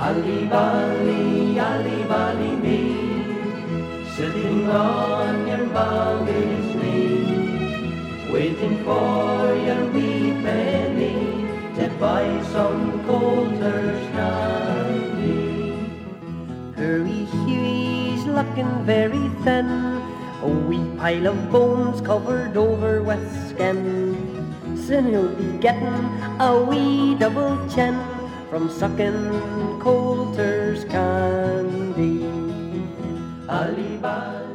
Ali bally me, sitting on your mommy's knee, waiting for your wee penny to buy some Coulter's candy. Her wee Hughie's looking very thin, a wee pile of bones covered over with skin. Soon he'll be getting a wee double chin from sucking Coulter's candy. Ali